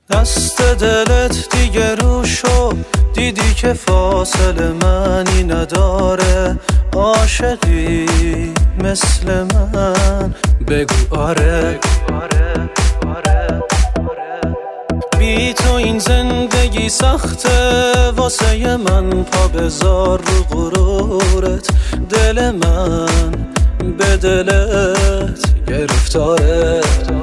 دست دلت دیگه رو شد، دیدی که فاصله معنی نداره. عاشقی مثل من بگو آره. بی تو این زندگی سخته واسه من، پا بذار رو غرورت. دل من به دلت گرفتاره.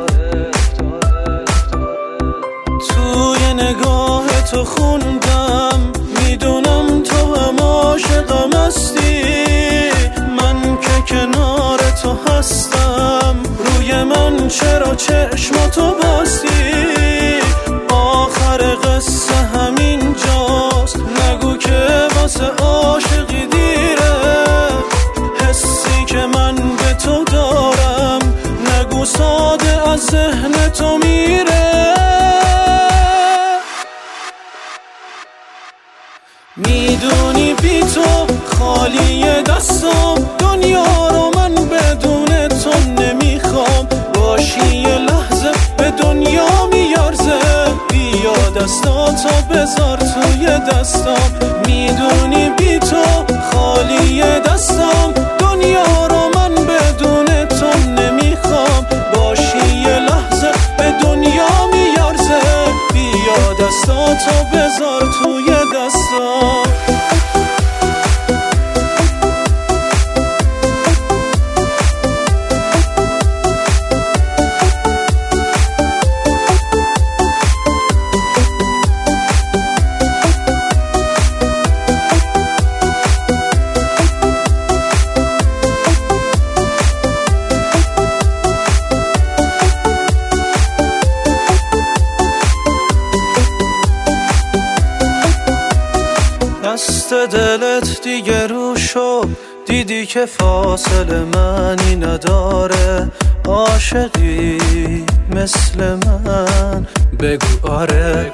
توی نگاه تو خوندم، میدونم تو هم عاشقم هستی. من که کنار تو هستم، روی من چرا چشماتو بستی؟ آخر قصه همین جاست، نگو که واسه عاشقی دیره. حسی که من به تو دارم، نگو ساده از ذهن تو میره. میدونی بی تو خالی دستم، دنیا رو من بدون تو نمیخوام. باشی یه لحظه به دنیا میارزه، بیا دستاتو بذار توی دستم. میدونی بی تو خالی دستم، دنیا رو من بدون تو نمیخوام. باشی یه لحظه به دنیا میارزه، بیا دستاتو بذار توی دستم. دست دلت دیگه رو شد، دیدی که فاصله معنی نداره. عاشقی مثل من بگو آره.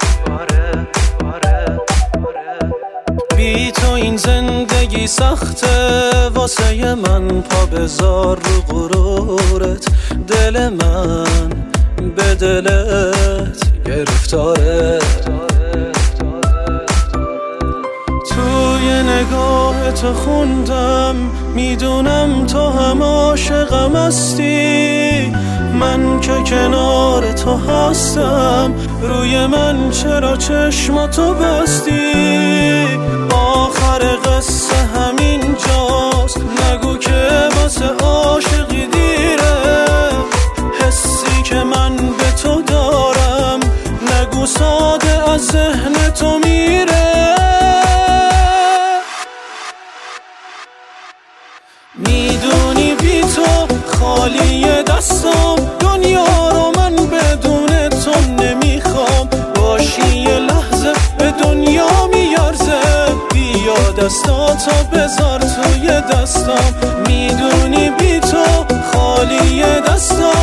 بی تو این زندگی سخته واسه من، پا بذار رو غرورت. دل من به دلت گرفتاره. توی نگاه تو خوندم، میدونم تو هم عاشقم هستی. من که کنار تو هستم، روی من چرا چشماتو بستی؟ آخر قصه همین جاست، نگو که واسه عاشقی دیره. حسی که من به تو دارم، نگو ساده از ذهن تو میره. میدونی بی تو خالی دستم، دنیا رو من بدون تو نمیخوام. باشی یه لحظه به دنیا میارزه، بیا دستاتو بذار توی دستم. میدونی بی تو خالی دستم،